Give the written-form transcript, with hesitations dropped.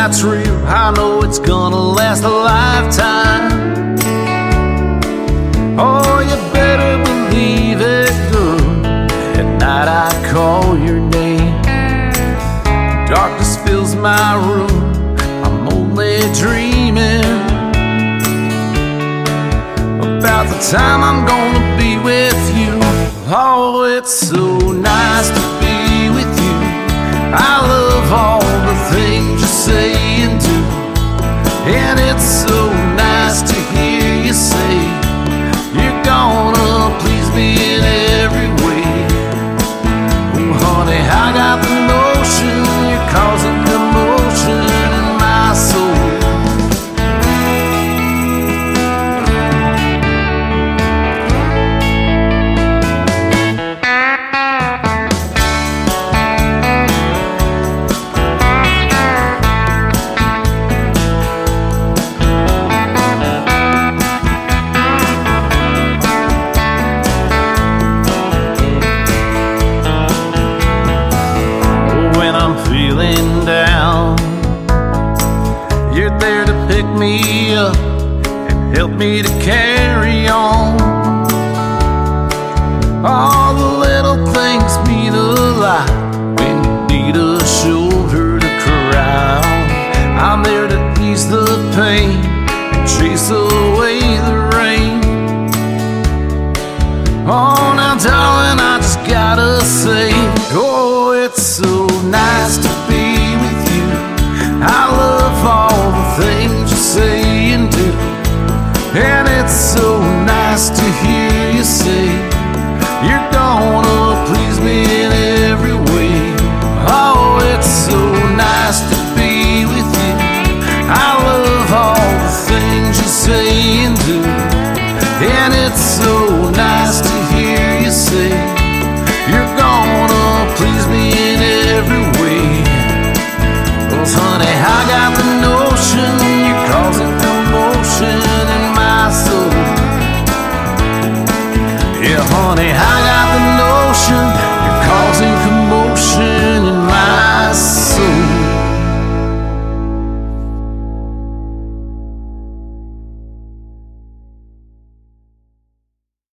that's real, I know it's gonna last a lifetime. Oh, you better believe it, girl. At night I call your name. Darkness fills my room, I'm only dreaming about the time I'm gonna be with you. Oh, it's so nice to be with you. I love all the things you say and do, and it's so nice to hear you say you're gonna please me in every way. Oh, honey, I got the notion you're causing commotion in my soul. Feeling down, you're there to pick me up and help me to carry on. All the little things mean a lot when you need a shoulder to cry on. I'm there to ease the pain and chase away the rain. Oh, now darling, I just gotta say, oh, it's so nice to be with you. I love all the things you say and do, and it's so nice to hear you say you're gonna please me in every way. Oh, it's so nice to be with you. I love all the things you say and do, and it's so nice to hear you say you're gonna please me in every way. Oh, honey, I got the notion you're causing commotion in my soul. Yeah, honey, I got the notion you're causing commotion